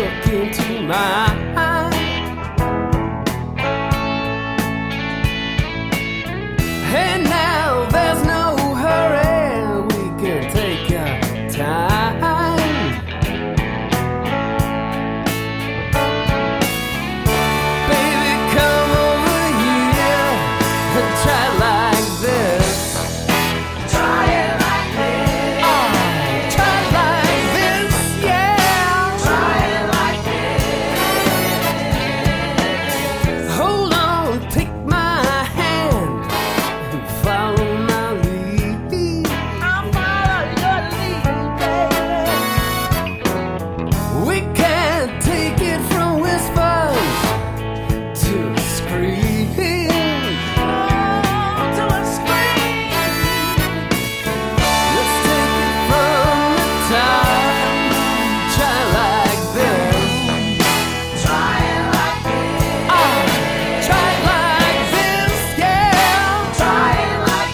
look into my eyes. And now there's no hurry, we can take our time. Baby, come over here and try like this. Try it like this. Oh, try like this, yeah. Try it like this. Hold on, take my hand and follow my lead. I'll follow your lead, baby. We can't take it from whispers to a scream. To a scream. Let's take it from the top. Try like this. Try it like this. Oh, try like this, yeah. Try it like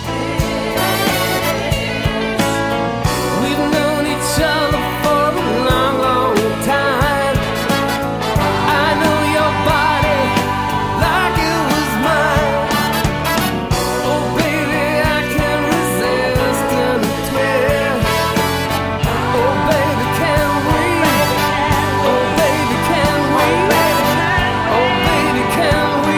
this. We've known each other for a long, long time. I know your body like it was mine. Oh, baby, I can't resist in a twist. Oh, baby, can we? Oh, baby, can we? Oh, baby, can we?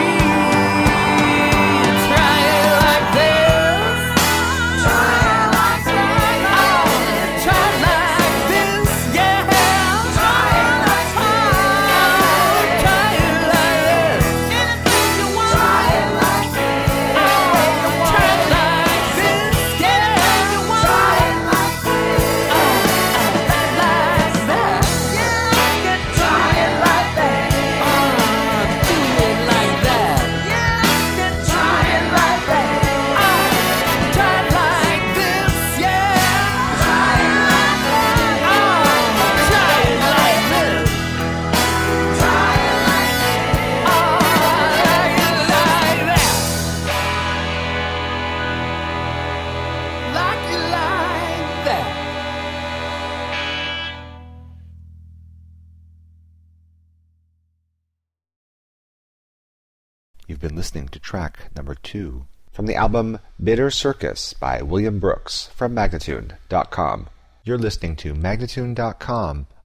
Try it like this. Try it like this. Oh, try like this, yeah. Try it like this. Try it like this. Anything you want. Try it like this. Oh, try like this, yeah. You want. Try it like this. Oh, like that. Yeah, try it like that. Oh, do it like that. Yeah, try it like that. Oh, try like this, yeah. Try it like that. Oh, try it like this. Try it like that. Oh, like it like that. Like it like that. You've been listening to track number 2 from the album Bitter Circus by William Brooks from Magnatune.com. You're listening to Magnatune.com